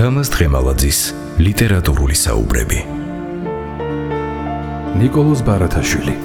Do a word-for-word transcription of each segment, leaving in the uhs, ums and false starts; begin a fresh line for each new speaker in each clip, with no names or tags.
თამაზ თხემალაძის ლიტერატურული საუბრები. ნიკოლოზ ბარათაშვილი.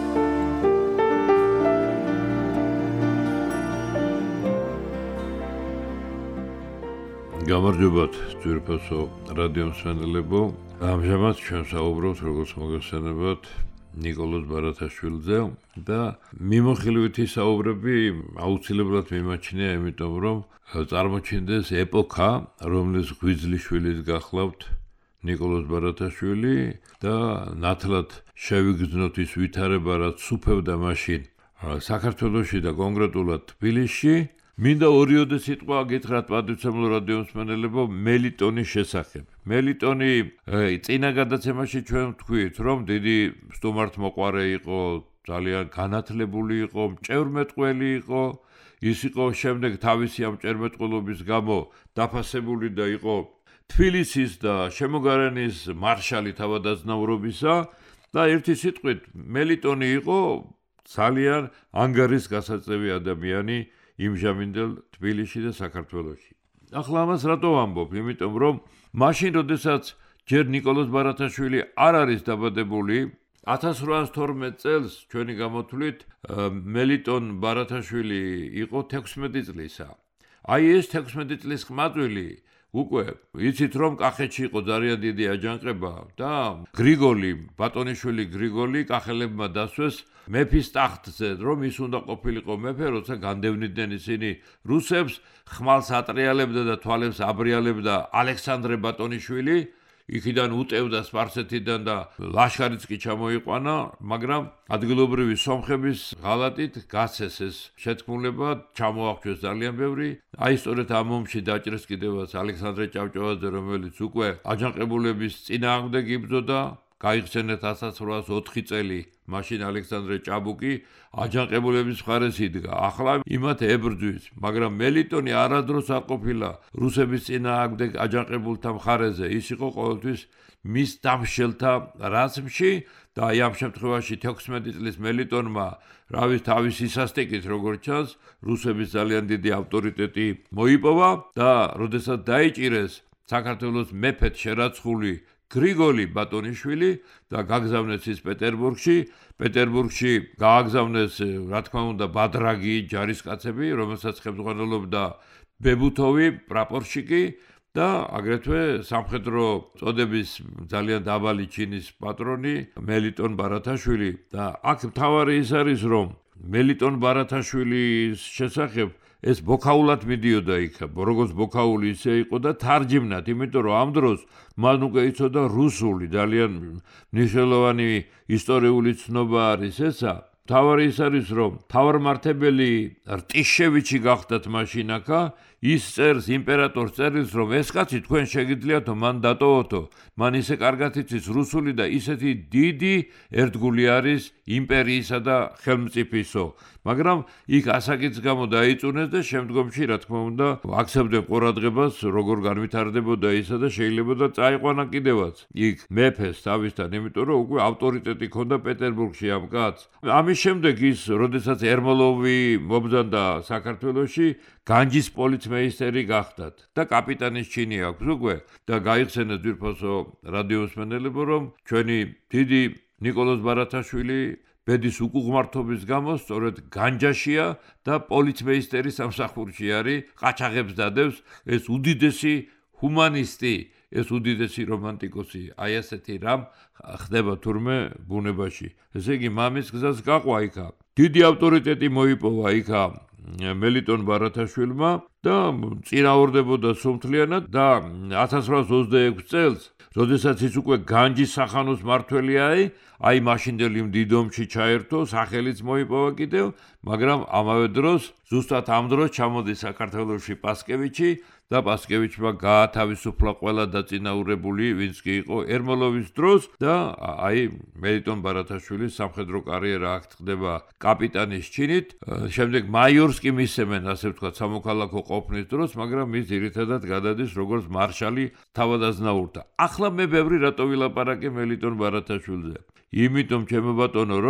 გამარჯობათ ძვირფასო რადიო მსმენელებო. ამჟამად ჩვენ საუბრობთ როგორც მოგესალმებათ ნიკოლოზ ბარათაშვილზე და მიმოხილვითი საუბრები აუცილებლად მიმაჩნია, იმიტომ რომ წარმოჩინდეს ეპოქა, რომლის ღვიძლიშვილის გახლავთ ნიკოლოზ ბარათაშვილი და ნათლად შევიგრძნოთ ის ვითარება, რაც სუფევდა მაშინ საქართველოში და კონკრეტულად თბილისში. მინდა ორიოდე სიტყვა გითხრათ პატივცემულ რადიო მსმენელებო მელიტონის შესახებ. მელიტონი წინა გადაცემაში ჩვენ ვთქვით, რომ დიდი სტუმართმოყვარე იყო, ძალიან განათლებული იყო, მჭევრმეტყველი იყო. ის იყო შემდეგ თავისი ამ მჭევრმეტყველობის გამო დაფასებული და იყო თბილისის და შემოგარენის მარშალი თავადაზნაურობისა და ერთი სიტყვით მელიტონი იყო ძალიან ანგარისგასაწევი ადამიანი იმჟამინდელ თბილისში და საქართველოში. ახლა ამას რატო ვამბობ? იმიტომ რომ მაშინ, როდესაც ჯერ ნიკოლოზ ბარათაშვილი არ არის დაბადებული, ათას რვაას თორმეტ წელს ჩვენი გამოთვლით მელიტონ ბარათაშვილი იყო თექვსმეტი წლისა. აი ეს თექვსმეტი წლის ხმაწვილი უკვე იცით რომ კახეთში იყო ძალიან დიდი აჯანყება და გრიგოლი, ბატონიშვილი გრიგოლი კახელებმა დასვეს მეფის ტახტზე, რომ ის უნდა ყოფილიყო მეფე, როცა განდევნიდნენ ისინი რუსებს, ხმალს ატრიალებდა და თვალებს აბრიალებდა ალექსანდრე ბატონიშვილი, იქიდან უტევდა სპარსეთიდან და ლაშქარიც კი ჩამოიყვანა, მაგრამ ადგილობრივი სომხების ღალატით გაცეს ეს შეთქმულება, ჩამოახვიეს ძალიან ბევრი. აი სწორედ ამ ომში დაჭრეს კიდევაც ალექსანდრე ჭავჭავაძე, რომელიც უკვე აჯანყებულების წინააღმდეგ იბრძოდა, გაიხსენეთ ათას რვაას ოთხი წელი. მაშინ ალექსანდრე ჭაბუკი აჯანყებულების მხარეს იდგა. ახლა იმათ ებრძვის, მაგრამ მელიტონი არადროს არ ყოფილა რუსების წინააღმდეგ აჯანყებულთა მხარეზე. ის იყო ყოველთვის მის დამშელთა რაზმში და აი ამ შემთხვევაში თექვსმეტი წლის მელიტონმა რავის თავის ისასტიკით როგორც ჩანს, რუსების ძალიან დიდი ავტორიტეტი მოიპოვა და როდესაც დაიჭირეს საქართველოს მეფედ შერაცხული გრიგოლი ბატონიშვილი და გაგზავნეს ის პეტერბურგში. პეტერბურგში გააგზავნეს, რა თქმა უნდა, ბადრაგი ჯარისკაცები, რომელსაც ხელმძღვანელობდა ბებუთოვი, პრაპორშიკი და აგრეთვე სამხედრო წოდების ძალიან დაბალი ჩინის პატრონი მელიტონ ბარათაშვილი. და აქ მთავარი ის არის, რომ მელიტონ ბარათაშვილის შესახებ ეს ბოქაულად მიდიოდა იქ, როგორც ბოქაული ისე იყო და თარჯიმნად, იმიტომ რომ ამ დროს მან უკვე იცოდა რუსული, ძალიან მნიშვნელოვანი ისტორიული ცნობა არის ესა. მთავარი ის არის, რომ მთავარმართებელი რტიშევიჩი გახდათ მაშინ აქა, ის წერს იმპერატორს წერილს, რომ ეს კაცი თქვენ შეგიძლიათო მან დატოვოთო, მან ისე კარგად იცის რუსული და ისეთი დიდი ერთგული არის იმპერიისა და ხელმწიფისო. მაგრამ იქ ასაკის გამო დაიწუნეს და შემდგომში, რა თქმა უნდა, აქცევდნენ ყურადღებას, როგორ განვითარდებოდა ისა და შეიძლება და წაიყვანა კიდევაც იქ მეფეს თავისთან, იმიტომ რომ უკვე ავტორიტეტი ჰქონდა პეტერბურგში ამ კაცს. ამის შემდეგ ის, როდესაც ერმოლოვი მობრძანდა საქართველოში, განჯის პოლიცმეისტერი გახდათ და კაპიტანის ჩინი აქვს უკვე და გაიხსენეთ ძვირფასო რადიო მსმენელებო, რომ ჩვენი დიდი ნიკოლოზ ბარათაშვილი ბედის უკუღმართობის გამო სწორედ განჯაშია და პოლიცმეისტერი სამსახურში არის, ყაჩაღებს დადევს, ეს უდიდესი ჰუმანისტი, ეს უდიდესი რომანტიკოსი. აი ასეთი რამ ხდება თურმე ბუნებაში. ესე იგი მამის გზას გაყვა იქა. დიდი ავტორიტეტი მოიპოვა იქა მელიტონ ბარათაშვილმა და წინააღმდებოდა სომთლიანად და ათას რვაას ოცდაექვსი წელს, როდესაც ის უკვე განჯის სახანოს მმართველია, აი მაშინდელ იმ დიდ ომში ჩაერთო, სახელიც მოიპოვა კიდევ, მაგრამ ამავე დროს, ზუსტად ამ დროს ჩამოდის საქართველოში პასკევიჩი და პასკევიჩმა გაათავისუფლა ყველა დაწინაურებული, ვინც კი იყო ერმოლოვის დროს და აი მელიტონ ბარათაშვილის სამხედრო კარიერა აქ ხდება კაპიტანის ჩინით, შემდეგ მაიორს კი მისცემენ, ასე ვთქვათ, სამოქალაქო ყოფნის დროს, მაგრამ ის ძირითადად გადადის როგორც მარშალი თავადაზნაურთა. ახლა მე ბევრი რატო ვილაპარაკე მელიტონ ბარათაშვილზე? იმიტომ ჩემო ბატონო, რომ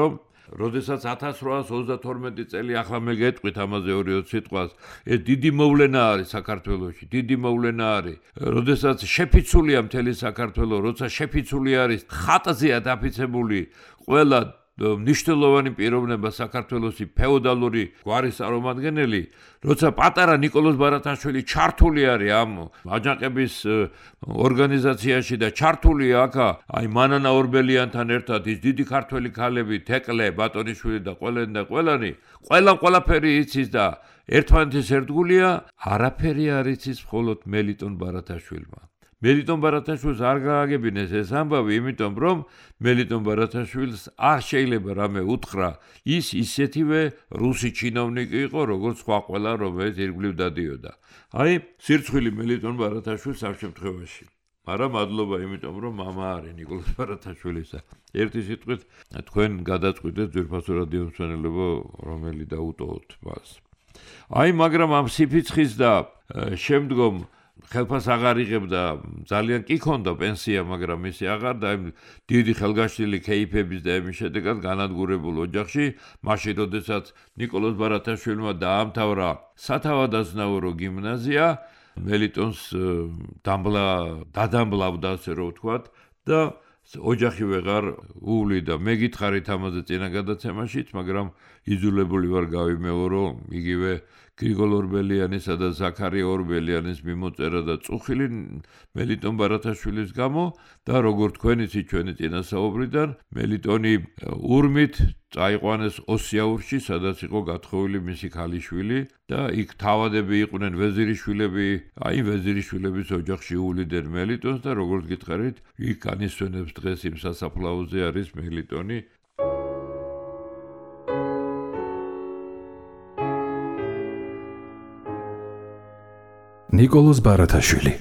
როდესაც ათას რვაას ოცდათორმეტი წელი ახლა მე გეტყვით ამაზე ორი-ოც სიტყვას, ეს დიდი მოვლენა არის საქართველოში, დიდი მოვლენა არის. როდესაც შეფიცულია მთელი საქართველო, როცა შეფიცული არის, ხატზეა დაფიცებული ყველა მნიშვნელოვანი პიროვნება საქართველოსი ფეოდალური გვარის წარმომადგენელი, როცა პატარა ნიკოლოზ ბარათაშვილი ჩართული არის ამ აჯანყების ორგანიზაციაში და ჩართულია აქა აი მანანა ორბელიანთან ერთად ის დიდი ქართველი ქალები, თეკლე, ბატონიშვილი და ყველანი და ყველანი, ყველამ ყველაფერი იცის და ერთმანეთის ერთგულია, არაფერი არ იცის მხოლოდ მელიტონ ბარათაშვილმა. მელიტონ ბარათაშვილს არ გააგებინეს ეს ამბავი, იმიტომ რომ მელიტონ ბარათაშვილს არ შეიძლება რამე უთხრა, ის ისეთივე რუსი ჩინოვნიკი იყო, როგორც სხვა ყველა, რომელიც ირგვლივ დადიოდა. აი, სირცხვილი მელიტონ ბარათაშვილს ამ შემთხვევაში. მაგრამ მადლობა იმიტომ, რომ მამა არის ნიკოლოზ ბარათაშვილისა. ერთი სიტყვით, თქვენ გადაწყვიტეთ ძვირფასო რადიო მსმენელებო, რომელი დაუტოვოთ მას. აი, მაგრამ ამ სიფიცხის და შემდგომ ხელფას აღარ იღებდა, ძალიან კი ქონდა პენსია, მაგრამ ისი აღარ და დიდი ხელგაშლილი კეიფების და ამის შედეგად განადგურებულ ოჯახში, მაშინ როდესაც ნიკოლოზ ბარათაშვილმა დაამთავრა სათავადაზნაურო გიმნაზია, მელიტონს დამბლა დადამბლავდა, ასე რომ ვთქვათ, და ოჯახი ვეღარ უვლიდა. მე გითხარით ამაზე წინა გადაცემაშიც, მაგრამ იძულებული ვარ გავიმეორო იგივე გრიგოლ ორბელიანისა და ზაქარია ორბელიანის მიმოწერა და წუხილი მელიტონ ბარათაშვილის გამო და როგორც თქვენ იცით ჩვენი წინასაუბრიდან, მელიტონი ურმით წაიყვანეს ოსიაურში, სადაც იყო გათხოვილი მისი ქალიშვილი და იქ თავადები იყვნენ ვეზირიშვილები, აი ვეზირიშვილების ოჯახში უვლიდნენ მელიტონს და როგორც გითხარით, იქ განისვენებს დღეს იმ სასაფლაოზე არის მელიტონი.
ნიკოლოზ ბარათაშვილი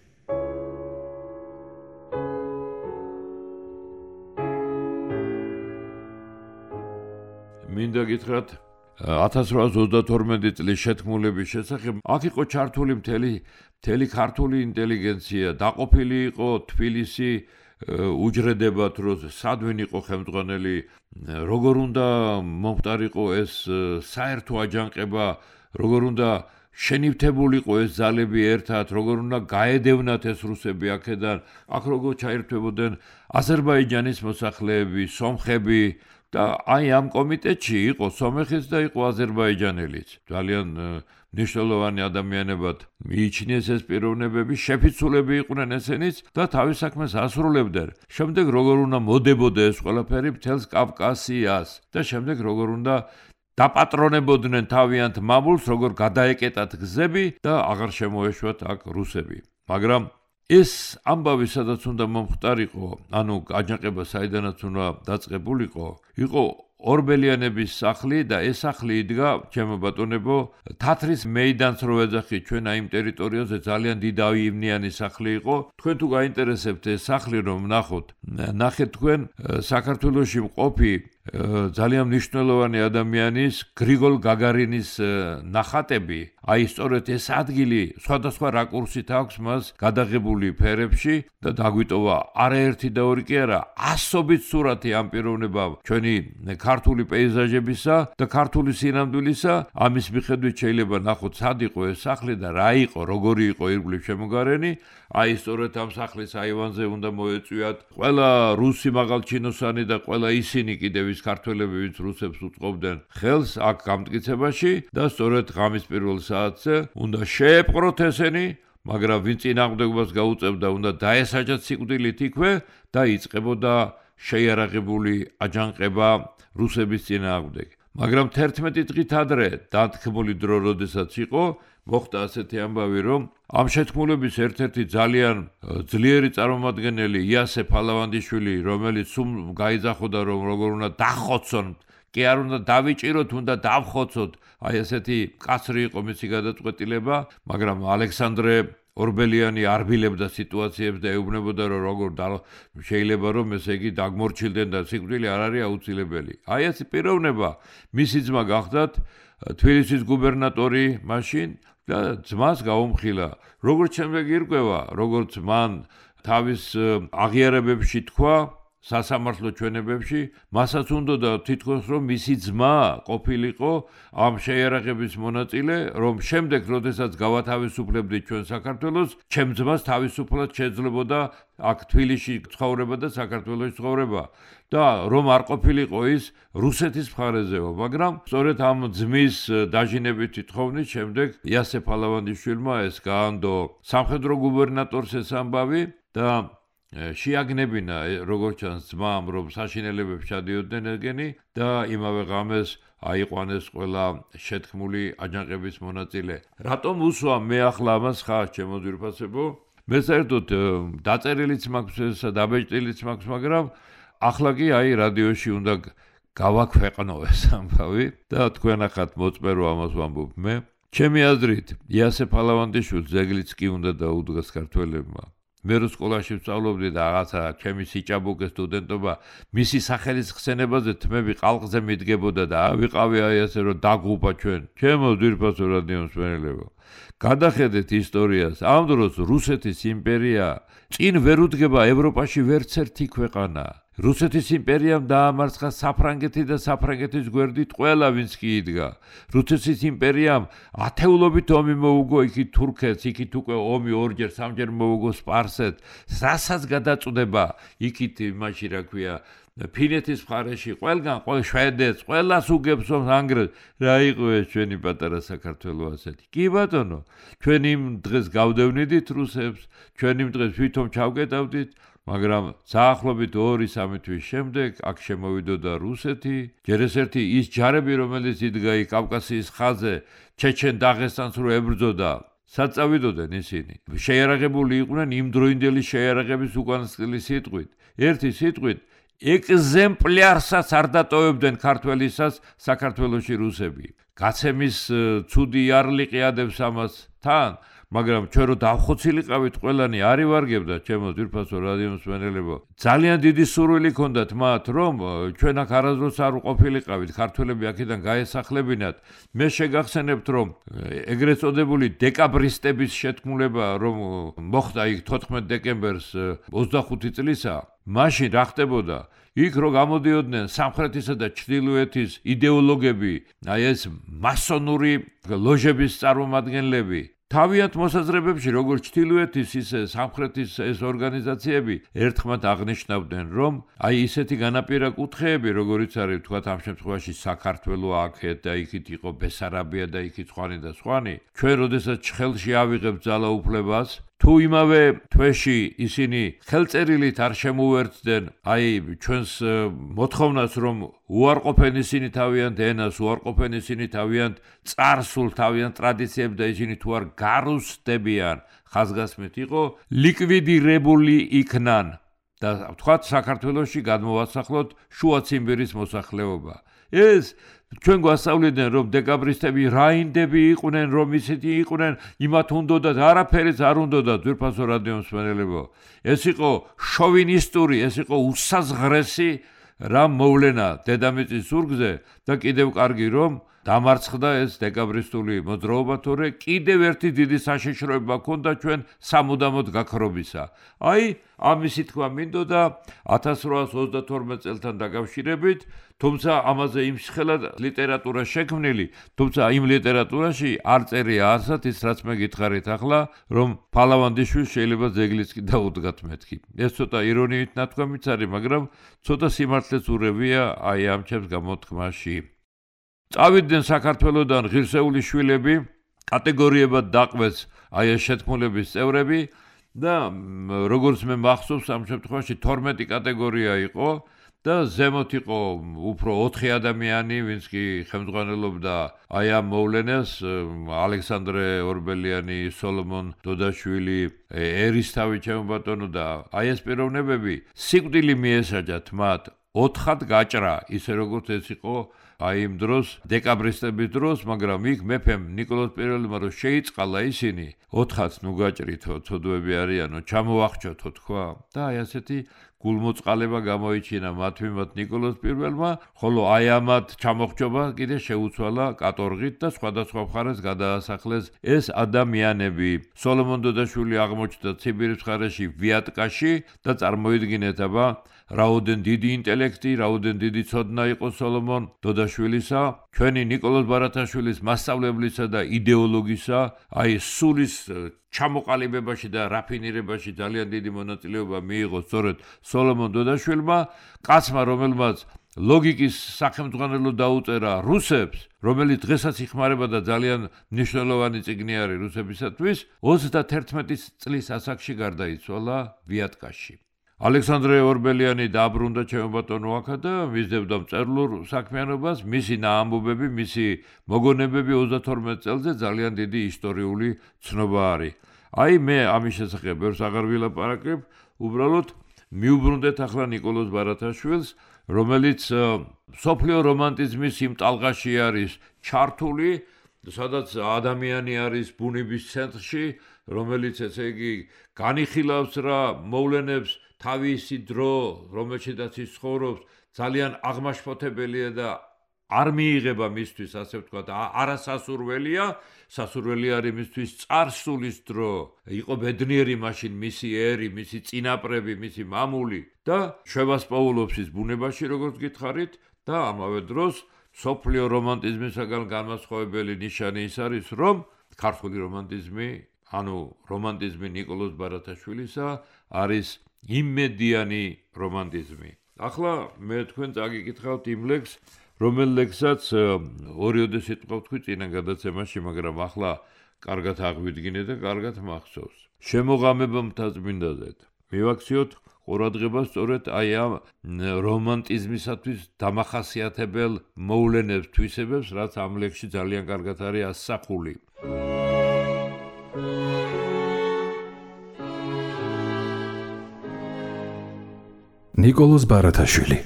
მინდა გითხრათ ათას რვაას ოცდათორმეტი წლის შეთქმულების შესახებ აქ იყო ჩართული მთელი მთელი ქართული ინტელიგენცია, დაყოფილი იყო თბილისი უჯრედებად, რომ სად ვინ იყო ხელმძღვანელი, როგორ უნდა მომხდარიყო ეს საერთო აჯანყება, როგორ უნდა შენივთებულიყო ეს ძალები ერთად, როგორ უნდა გაედევნათ ეს რუსები აქედან, აქ როგორ ჩაერთვებოდნენ აზერბაიჯანის მოსახლეები, სომხები და აი ამ კომიტეტში იყო სომეხიც და იყო აზერბაიჯანელიც. ძალიან მნიშვნელოვანი ადამიანებად მიიჩნიეს ეს პიროვნებები, შეფიცულები იყვნენ ესენიც და თავის საქმეს ასრულებდნენ. შემდეგ როგორ უნდა მოდებოდა ეს ყველაფერი მთელს კავკასიას და შემდეგ როგორ უნდა დაპატრონებოდნენ თავიანთ მამულს, როგორ გადაეკეტათ გზები და აღარ შემოეშვათ აქ რუსები. მაგრამ ეს ამბავი სადაც უნდა მომხდარიყო, ანუ აჯანყება საიდანაც უნდა დაწყებულიყო, იყო ორბელიანების სახლი და ეს სახლი იდგა, ჩემო ბატონებო, თათრის მეიდანს რო ეძახით ჩვენ აი იმ ტერიტორიაზე ძალიან დიდავივნიანი სახლი იყო. თქვენ თუ გაინტერესებთ ეს სახლი რომ ნახოთ, ნახეთ თქვენ საქართველოში მყოფი ძალიან მნიშვნელოვანი ადამიანის გრიგოლ გაგარინის ნახატები, აი სწორედ ეს ადგილი სხვადასხვა რაკურსით აქვს მას გადაღებული ფერებში და დაგვიტოვა არაერთი და ორი კი არა, ასობით სურათი ამ პიროვნებამ ჩვენი ქართული პეიზაჟებისა და ქართული სინამდვილისა. ამის მიხედვით შეიძლება ნახოთ სად იყო ეს სახლი და რა იყო, როგორი იყო ირგვლივ შემოგარენი. აი სწორედ ამ სახლის აივანზე უნდა მოეწვიათ ყველა რუსი მაღალჩინოსანი და ყველა ისინი კიდევ ის ქართველები, ვინც რუსებს უწყობდნენ ხელს აქ გამტკიცებაში და სწორედ ღამის პირველ საათზე უნდა შეეპყროთ ესენი, მაგრამ ვინც წინააღმდეგობას გაუწევდა, უნდა დაესაჯათ სიკვდილით იქვე და იწყებოდა შეიარაღებული აჯანყება რუსების წინააღმდეგ. მაგრამ თერთმეტი დღით ადრე დათქმული დრო როდესაც იყო, მოხდა ასეთი ამბავი, რომ ამ შეთქმულების ერთ-ერთი ძალიან ძლიერი წარმომადგენელი იასე ფალავანდიშვილი, რომელიც სულ გაიძახოდა, რომ როგორ უნდა დახოცონ, კი არ უნდა დავიჭიროთ, უნდა დავხოცოთ, აი ესეთი კაცრი იყო მისი გადაწყვეტილება, მაგრამ ალექსანდრე ორბელიანი არბილებდა სიტუაციებს და ეუბნებოდა, რომ როგორ შეიძლება რომ ესე იგი დაგმორჩილდნენ და სიკვდილი არ არის აუცილებელი. აი ეს პიროვნება მისი ძმა გახდათ თბილისის გუბერნატორი მაშინ და ძმას გაუმხილა. როგორც შემდეგ ირკვევა, როგორც მან თავის აღიარებებში თქვა, სასამართლო ჩვენებებში, მასაც უნდა თითქოს რომ მისი ძმა ყოფილიყო ამ შეიარაღების მონაწილე, რომ შემდეგ, როდესაც გავათავისუფლებდი ჩვენ საქართველოს, ჩემ ძმას თავისუფლად შეძლებოდა აქ თბილისში ცხოვრება და საქართველოში ცხოვრება და რომ არ ყოფილიყო ის რუსეთის მხარეზეო, მაგრამ სწორედ ამ ძმის დაჟინებითი თხოვნის შემდეგ იასე ფალავანდიშვილმა ეს გაანდო სამხედრო გუბერნატორს ეს ამბავი და შეაგნებინა როგორც ჩანს ძმამ, რომ საშინელებებს ჩადიოდნენ ეგენი და იმავე ღამეს აიყვანეს ყველა შეთქმული აჯანყების მონაწილე. რატომ უსვა მე ახლა ამას ხარ, ჩემო ძვირფასებო? მე საერთოდ დაწერილიც მაქვს, დაბეჭდილიც მაქვს, მაგრამ ახლა კი აი რადიოში უნდა გავაქვეყნო ეს ამბავი და თქვენ ახათ მოწმერო ამას ვამბობ მე. ჩემი აზრით, იასე ფალავანდიშვილს ზეგლიც კი უნდა დაუდგას ქართველებმა. მე რო სკოლაში ვსწავლობდი და რაღაცა ჩემი სიჭაბუკე სტუდენტობა მისი სახელის ხსენებაზე თმები ყალყზე მიდგებოდა და ავიყავი აი ასე რომ დაგუპა ჩვენ. ჩემო ძვირფასო რადიო მსმენელებო. გადახედეთ ისტორიას. ამ დროს რუსეთის იმპერია წინ ვერ უდგება ევროპაში ვერც ერთი ქვეყანა. რუსეთის იმპერიამ დაამარცხა საფრანგეთი და საფრანგეთის გვერდით ყველა ვინც კი იდგა. რუსეთის იმპერიამ ათეულობით ომი მოუგო იქით თურქეთს, იქით უკვე ომი ორჯერ სამჯერ მოუგო სპარსეთს. რასაც გადაწყვეტება იქით იმაში რა ქვია ფინეთის მხარეში ყველგან ყველა შვედეთს ყველას უგებს ომს ანგრევს. რა იყო ეს ჩვენი პატარა საქართველო ასეთი? კი ბატონო, ჩვენ იმ დღეს გავდევნიდით რუსებს, ჩვენ იმ დღეს თვითონ ჩავკეტავდით, მაგრამ საახლობით ორი სამი თვის შემდეგ აქ შემოვიდოდა რუსეთი, ჯერ ეს ერთი ის ჯარები, რომელიც იდგა იქ კავკასიის ხაზზე, ჩეჩენ დაღესტანს რო ებრძოდა, სად წავიდოდნენ ისინი? შეიარაღებული იყვნენ იმ დროინდელი შეიარაღების უკანასკნელი სიტყვით. ერთი სიტყვით ეგზემპლარსაც არ დატოვებდნენ ქართველისას საქართველოში რუსები. გაცემის ცუდი იარლიყი ადებს ამას თან, მაგრამ ჩვენ რო დავხოცილიყავით ყველანი არ ივარგებდა ჩემო ძვირფასო რადიო მსმენელებო. ძალიან დიდი სურვილი ჰქონდათ მათ, რომ ჩვენ აქ არასდროს არ ყოფილიყავით, ქართველები აქედან გაესახლებინათ. მე შეგახსენებთ, რომ ეგრეთ წოდებული დეკაბრისტების შეთქმულება რომ მოხდა იქ თოთხმეტ დეკემბერს ოცდახუთი წლისა, მაშინ რა ხდებოდა? იქ რო გამოდიოდნენ სამხრეთისა და ჩრდილოეთის იდეოლოგები, აი ეს მასონური ლოჟების წარმომადგენლები, თავიანთ მოსაზრებებში როგორც ჩრდილოეთის ისე სამხრეთის ეს ორგანიზაციები ერთხმად აღნიშნავდნენ, რომ აი ისეთი განაპირა კუთხეები, როგორიც არის თქვათ ამ შემთხვევაში საქართველო აქეთ და იქით იყო ბესარაბია და იქით ხვანი და სხვანი, ჩვენ როდესაც ხელში ავიღებთ ძალაუფლებას, თუ იმავე თვეში ისინი ხელწერილით არ შემოუერთდნენ აი ჩვენს მოთხოვნას, რომ უარყოფენ ისინი თავიანთ ენას, უარყოფენ ისინი თავიანთ წარსულს, თავიანთ ტრადიციებს და ისინი თუ არ გარუსტებიან, ხაზგასმით იყო ლიკვიდირებული იქნან და თქვათ საქართველოში გადმოვასახლოთ შუა ციმბირის მოსახლეობა. ეს ჩვენ გვასწავლიდნენ, რომ დეკაბრისტები რაინდები იყვნენ, რომ ისეთი იყვნენ, იმათ უნდოდათ, არაფერიც არ უნდოდათ, ძვირფასო რადიო მსმენელებო. ეს იყო შოვინისტური, ეს იყო უსაზღრესი რამ მოვლენა დედამიწის ზურგზე და კიდევ კარგი რომ დამარცხდა ეს დეკაბრისტული მოძრაობა, თორე კიდევ ერთი დიდი საშიშროება ჰქონდა ჩვენ სამუდამოდ გაქრობისა. აი, ამისი თქვა მინდოდა ათას რვაას ოცდათორმეტ წელთან დაკავშირებით, თუმცა ამაზე იმსხელად ლიტერატურა შექმნილი, თუმცა იმ ლიტერატურაში არ წერია არსად ის, რაც მე გითხარით ახლა, რომ ფალავანდიშვილს შეიძლება ზეგლიც კი დაუდგათ მეთქი. ეს ცოტა ირონიით ნათქვამიც არის, მაგრამ ცოტა სიმართლეც ურევია აი ამ ჩემს გამოთქმაში. წავიდნენ საქართველოდან ღირსეული შვილები, კატეგორიებად დაყვეს აი ეს შეთქმულების წევრები და როგორც მე მახსოვს ამ შემთხვევაში თორმეტი კატეგორია იყო და ზემოთ იყო უფრო ოთხი ადამიანი, ვინც კი ხელმძღვანელობდა აი ამ მოვლენას, ალექსანდრე ორბელიანი, სოლომონ დოდაშვილი, ერისთავი ჩემო ბატონო და აი ეს პიროვნებები სიკვდილი მიესაჯათ მათ ოთხად გაჭრა, ისე როგორც ეს იყო აი იმ დროს დეკაბრისტების დროს, მაგრამ იქ მეფემ ნიკოლოზ პირველმა რო შეიწყალა ისინი, ოთხად ნუ გაჭრითო, ცოდვები არიანო, ჩამოახჭოთო თქვა და აი ასეთი გულმოწყალება გამოიჩინა მათ მიმართ ნიკოლოზ პირველმა, ხოლო აი ამათ ჩამოხჭობა კიდე შეუცვალა კატორღით და სხვადასხვა მხარეს გადაასახლეს ეს ადამიანები. სოლომონ დოდაშვილი აღმოჩნდა ციმბირის მხარეში ვიატკაში და წარმოიდგინეთ აბა რაოდენ დიდი ინტელექტი, რაოდენ დიდი ცოდნა იყო სოლომონ დოდაშვილისა, ჩვენი ნიკოლოზ ბარათაშვილის მასწავლებლისა და იდეოლოგისა, აი სულის ჩამოყალიბებაში და რაფინირებაში ძალიან დიდი მონაწილეობა მიიღო სწორედ სოლომონ დოდაშვილმა, კაცმა, რომელმაც ლოგიკის სახელმძღვანელო დაუწერა რუსებს, რომელიც დღესაც იხმარება და ძალიან მნიშვნელოვანი წიგნი არის რუსებისათვის, ოცდაათერთმეტი წლის ასაკში გარდაიცვალა ვიატკაში. ალექსანდრე ორბელიანი დააბრუნდა ჩემო ბატონო აქა და მისდევდა მწერლურ საქმიანობას, მისი ნაამბობები, მისი მოგონებები ოცდათორმეტ წელზე ძალიან დიდი ისტორიული ცნობა არის. აი მე ამის შესახებ ბევრს აღარ ვილაპარაკებ, უბრალოდ მიუბრუნდეთ ახლა ნიკოლოზ ბარათაშვილს, რომელიც სოფლიო რომანტიზმის იმ ტალღაში არის ჩართული, სადაც ადამიანი არის ბუნების ცენტრში, რომელიც ესე იგი განიხილავს რა მოვლენებს თავისი დრო, რომელშიც ის ცხოვრობს, ძალიან აღმაშფოთებელია და არ მიიღება მისთვის, ასე ვთქვათ, არასასურველია, სასურველი არის მისთვის წარსულის დრო. იყო ბედნიერი მაშინ მისი ერი, მისი წინაპრები, მისი მამული და შევასწავლობს ის ბუნებაში, როგორც გითხარით, და ამავე დროს სოფლიო რომანტიზმისაგან განმასხვავებელი ნიშანი ის არის, რომ ქართული რომანტიზმი, ანუ რომანტიზმი ნიკოლოზ ბარათაშვილისა არის იმედიანი რომანტიზმი. ახლა მე თქვენ წაგიკითხავთ იმ ლექსს, რომელ ლექსსაც ორიოდე სიტყვა ვთქვი წინა გადაცემაში, მაგრამ ახლა კარგად აღვიდგინე და კარგად მახსოვს. შემოღამება მთაწმინდაზე. მივაქციოთ ყურადღება სწორედ აი ამ რომანტიზმისათვის დამახასიათებელ მოვლენებს, თვისებებს, რაც ამ ლექსში ძალიან კარგად არის ასახული.
ნიკოლოზ ბარათაშვილი.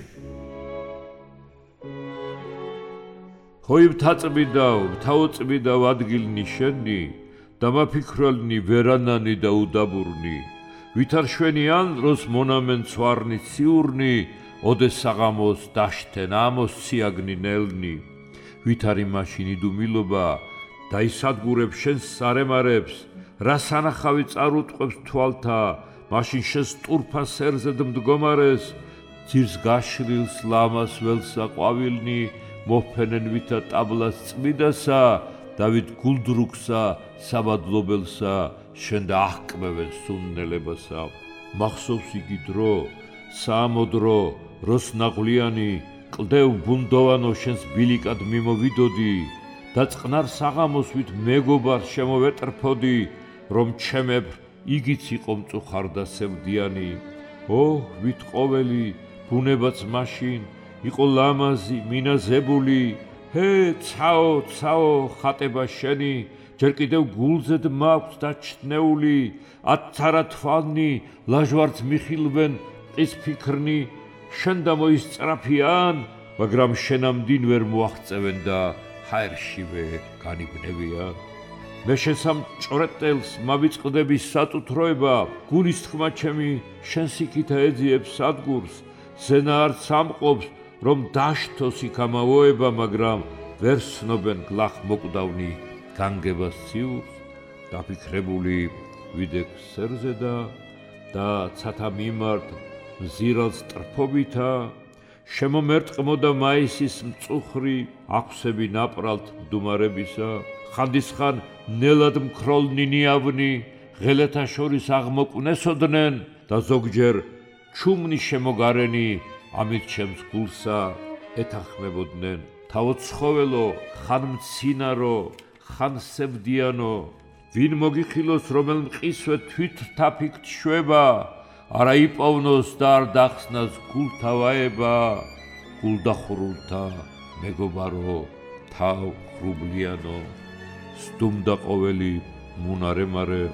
ხოი მთაწმიდავ, მთავოწმიდავ ადგილნი შენი, დამაფიქრალნი ვერანანი და უდაბურნი, ვითარ შვენიან დროს მონამენ ცვარნი ციურნი, ოდეს საღამოს დაშთენ ამოს ციაგნი ნელნი, ვითარი მაშინ იდუმილობა, დაისადგურებ შენს სარემარებს, რა სანახავი წარუტყვებს თვალთა, მაშინ შენს ტურფა სერზედ მდგომარეს, ძირს გაშრილს ლამას ველსა ყვავილნი, მოფენენ ვითა ტაბლას წმიდასა, დავით გულდრუქსა, საბადლობელსა, შენ და აჰკმევენ სუნნელებასა. მახსოვს იგი დრო, საამოდრო, როს ნაღვლიანი, კლდევ ბუნდოვანო შენს ბილიკად მიმოვიდოდი, და წყნარ საღამოს ვით მეგობარს შემოვეტრფოდი, რომ ჩემებ იგიც იყო მწუხარდა სევდიანი. ო, ვით ყოველი, ბუნებაც მაშინ, იყო ლამაზი, მინაზებული, ჰე, ცაო, ცაო, ხატება შენი, ჯერ კიდევ გულზედ მაქვს დაჩნეული, ათარა თვალნი, ლაჟვარდს მიხილვენ, ყის ფიქრნი, შენ და მოისწრაფიან, მაგრამ შენამდინ ვერ მოაღწევენ და ჰაერშივე განიბნევიან. მე შესამ ჭრეტელს მავიწყდები სატუთროება, გულის თქმა ჩემი, შენს იქითა ეძიებს სადგურს, ზენა არც ამყოფს, რომ დაშთოს იქ ამავოება, მაგრამ ვერ სნობენ გლახ მოკვდავნი განგებას ციურს, დაფიქრებული ვიდექ სერზე და და ცათა მიმართ მზირალს ტრფობითა, შემომერტყმოდა მაისის მწუხრი, აქვსები ნაპრალთ მდუმარებისა, ხანდისხან ნელად მქროლნი ნიავნი, ღელეთა შორის აღმოკვნესოდნენ და ზოგჯერ ჩუმნი შემოგარენი, ამით ჩემს გულსა ეთანხმებოდნენ. თავო ცხოველო, ხან მცინარო, ხან სევდიანო, ვინ მოგიხილოს, რომელ მყისვე თვით თაფიქთ შვება, არა იპოვნოს და არ დახსნას გულთა ვაება, გულდახურულთა მეგობარო, თავ ხრუბლიანო, სტუმდა ყოველი მუნარემარე,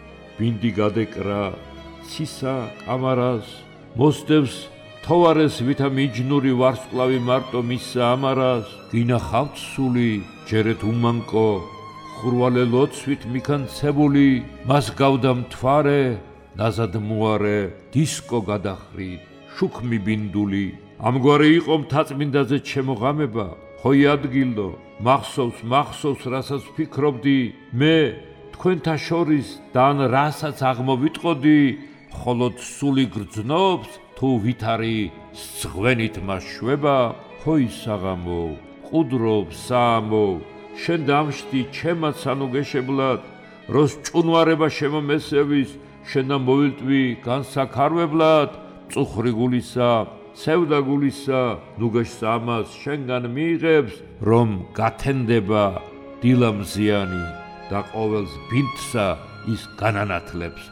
ბინდი გადეკრა ცისა კამარას, მოსდევს თოვარეს ვითა მიჯნური ვარსკვლავი მარტო მისსა ამარას, გინახავთ სული, ჯერეთ უმანკო, ხრვალე ლოცვით მიქანცებული, მას გავდა მთვარე, ნაზად მოარე, დისკო გადახრით, შუქმი ბინდული. ამგვარი იყო მთაწმინდაზე ჩემო ღამება, ხოი ადგილო, მახსოვს, მახსოვს, რასაც ვფიქრობდი, მე თქვენთა შორის და ან რასაც აღმოვიტყოდი, მხოლოდ სული გრძნობს, თუ ვითარი სღვენით მას შვება ხოი საღამო ყუდრობ საამო შენ დამშდი ჩემად სანუგეშებლად როს ჭუნვარება შემომესევის შენ მოვილტვი განსაქარვებლად წუხრი გულისა სევდა გულისა ნუგეშ სამას შენგან მიიღებს რომ გათენდება დილა მზიანი და ყოველს ბინთსა ის განანათლებს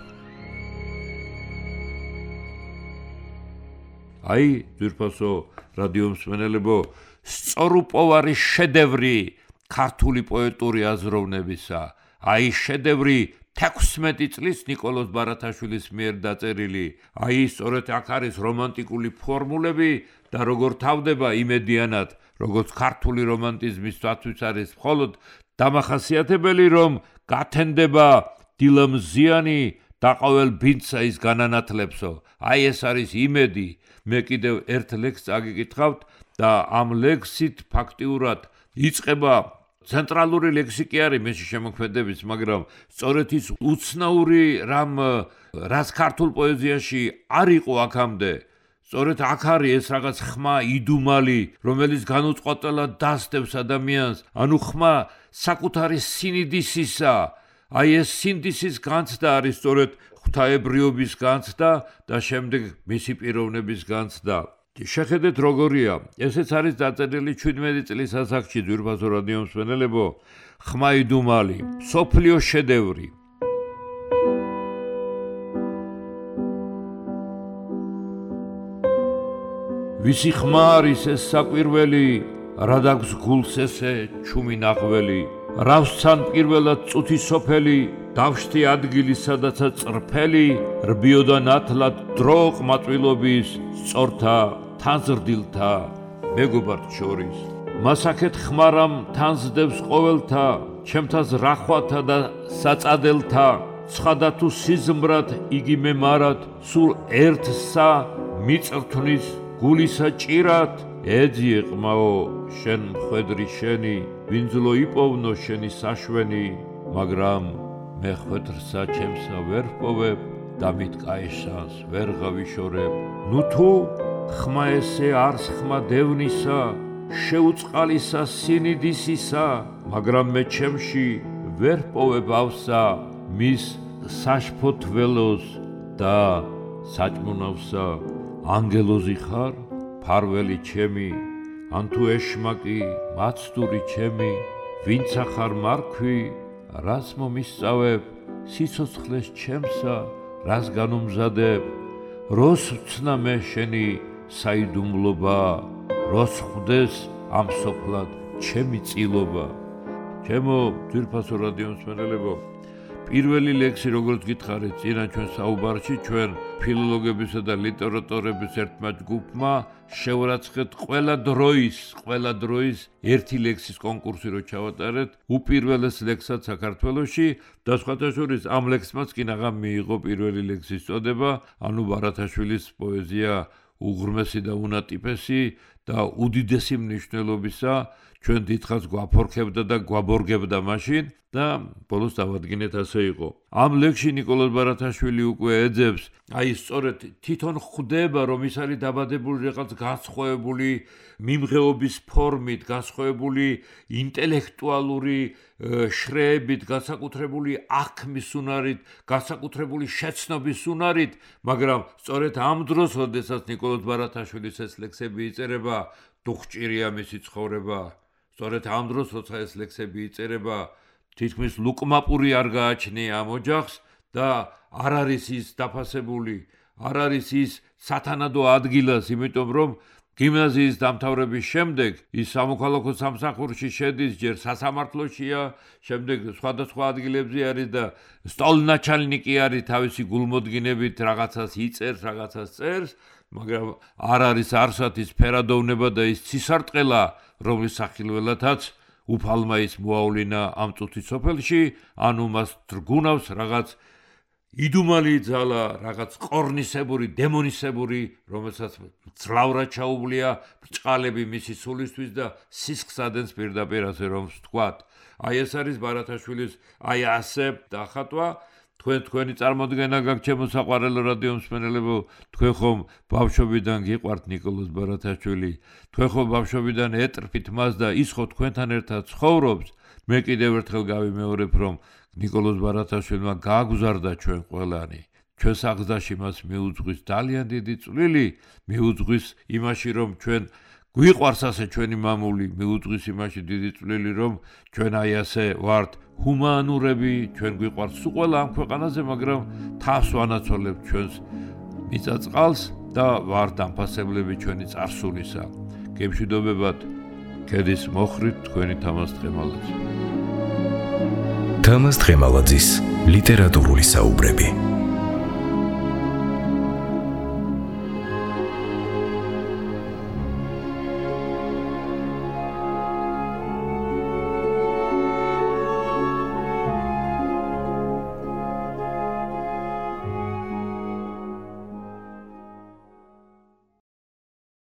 აი ძვირფასო რადიო მსმენელებო სწორუპოვარი შედევრი ქართული პოეტური აზროვნებისა აი შედევრი თექვსმეტი წლის ნიკოლოზ ბარათაშვილის მიერ დაწერილი აი სწორედ აქ არის რომანტიკული ფორმულები და როგორ თავდება იმედიანად როგორც ქართული რომანტიზმის თვალსაჩინო არის მხოლოდ დამახასიათებელი რომ გათენდება დილა მზიანი და ყოველ ბინთსა ის განანათლებსო აი ეს არის იმედი მე კიდევ ერთ ლექსს წაგიკითხავთ და ამ ლექსით ფაქტიურად იწყება ცენტრალური ლექსი კი არის მისი შემოქმედების, მაგრამ სწორედ ის უცნაური რამ რაც ქართულ პოეზიაში არ იყო აქამდე, სწორედ აქ არის ეს რაღაც ხმა იდუმალი, რომელიც განუწყვეტელად დასდევს ადამიანს, ანუ ხმა საკუთარი სინდისისა, აი ეს სინდისის განცდა არის სწორედ ღვთაებრიობის განცდა და შემდეგ მისი პიროვნების განცდა. შეხედეთ როგორია, ესეც არის დაწერილი ჩვიდმეტი წლის ასაკში ძვირფასო რადიო მსმენელებო, ხმა იდუმალი, მსოფლიო შედევრი. ვისი ხმა არის ეს საკვირველი, რა დაგს გულს ესე ჩუმი ნაღველი, რავსცან პირველად წუთი სოფელი, დავშთი ადგილი სადაცა წრფელი, რბიოდა ნათლად დრო ყმაწვილობის, სწორთა თანზრდილთა მეგობართ შორის მასაკეთ ხმარამ თანზდევს ყოველთა ჩემთას რახვათა და საწადელთა ცხადა თუ სიზმრად იგი მემარად სულ ერთსა მიწრთნის გულისა ჭირად ეძიე ყმაო შენ მხვედრი შენი ვინძლო იპოვნო შენი საშვენი მაგრამ მე ხვედრსა ჩემსა ვერ პოვებ და მიტკაეშანს ვერ გავიშორებ ნუ თუ ხმა ესე არს ხმა დევნისა შეუწყალისა სინიდისისა მაგრამ მე ჩემში ვერ პოვებ ავსა მის საშფოთ ველოს და საჭმუნავსა ანგელოზი ხარ ფარველი ჩემი ან თუ ეშმაკი მაცდური ჩემი ვინცა ხარ მარქვი რას მომისწავებ სიცოცხლეს ჩემსა რას განუმზადებ როს ვცნა მე შენი საიდუმლობა როს ხვდეს ამ სოფლად ჩემი წილობა ჩემო ძვირფასო რადიო მსმენელებო პირველი ლექსი როგორც გითხარით წინა ჩვენ საუბარში ჩვენ ფილოლოგებისა და ლიტერატორების ერთმა ჯგუფმა შევრაცხეთ ყველა დროის ყველა დროის ერთი ლექსის კონკურსი რო ჩავატარეთ უპირველეს ლექსად საქართველოში და სხვათა შორის ამ ლექსმაც კი ნაღამ მიიღო პირველი ლექსის წოდება ანუ ბარათაშვილის პოეზია უღრმესი და უნატიფესი და უდიდესი მნიშვნელობისა ჩვენ დიდხანს გვაფორქებდა და გვაბორგებდა მაშინ და ბოლოს დავადგინეთ ასე იყო. ამ ლექსში ნიკოლოზ ბარათაშვილი უკვე ეძებს, აი სწორედ თვითონ ხვდება რომ ის არის დაბადებული რაღაც განსხვავებული მიმღეობის ფორმით, განსხვავებული ინტელექტუალური შრეებით, განსაკუთრებული აღქმის უნარით, განსაკუთრებული შეცნობის უნარით, მაგრამ სწორედ ამ დროს, როდესაც ნიკოლოზ ბარათაშვილის ეს ლექსები იწერება, დუხჭირია მისი ცხოვრება. სწორედ ამ დროს, როცა ეს ლექსები იწერება, თითქმის ლუკმაპური არ გააჩნია ამ ოჯახს და არ არის ის დაფასებული, არ არის ის სათანადო ადგილას, იმიტომ რომ გიმნაზიის დამთავრების შემდეგ ის სამოქალაქო სამსახურში შედის, ჯერ სასამართლოშია, შემდეგ სხვადასხვა ადგილებზე არის და სტოლნაჩალნიკი არის თავისი გულმოდგინებით რაღაცას იწერს, რაღაცას წერს, მაგრამ არ არის არსად ის ფერადოვნება და ის ცისარტყელა, რომლის სახილველათაც უფალმა ის მოავლინა ამ წუთის სოფელში, ანუ მას დრგუნავს რაღაც იდუმალი ძალა, რაღაც ყორნისებური, დემონისებური, რომელსაც ძლავრად ჩაუვლია ბრჭყალები მისი სულისთვის და სისხლს ადენს პირდაპირ ასე რომ ვთქვათ. აი ეს არის ბარათაშვილის აი ასე დახატვა თქვენ თქვენი წარმოდგენა გაქვთ ჩემო საყვარელო რადიო მსმენელებო, თქვენ ხომ ბავშვობიდან გიყვართ ნიკოლოზ ბარათაშვილი, თქვენ ხომ ბავშვობიდან ეტრფით მას და ის ხო თქვენთან ერთად ცხოვრობს. მე კიდევ ერთხელ გავიმეორებ, რომ ნიკოლოზ ბარათაშვილმა გააგზავნა ჩვენ ყველანი. ჩვენს აღზრდაში მას მიუძღვის ძალიან დიდი წვლილი, მიუძღვის იმაში, რომ ჩვენ გვიყვარს ასე ჩვენი მამული, მიუძღვის იმაში დიდი წვლილი, რომ ჩვენ აი ასე ვართ ჰუმანურები, ჩვენ გვიყვარს სულ ყველა ამ ქვეყანაზე, მაგრამ თავს ვანაცვლებთ ჩვენს მიწა-წყალს და ვართ დამფასებლები ჩვენი წარსულისა. გემშვიდობებათ, ქედის მოხრით თქვენი თამაზ თხემალაძე.
თამაზ თხემალაძის ლიტერატურული საუბრები.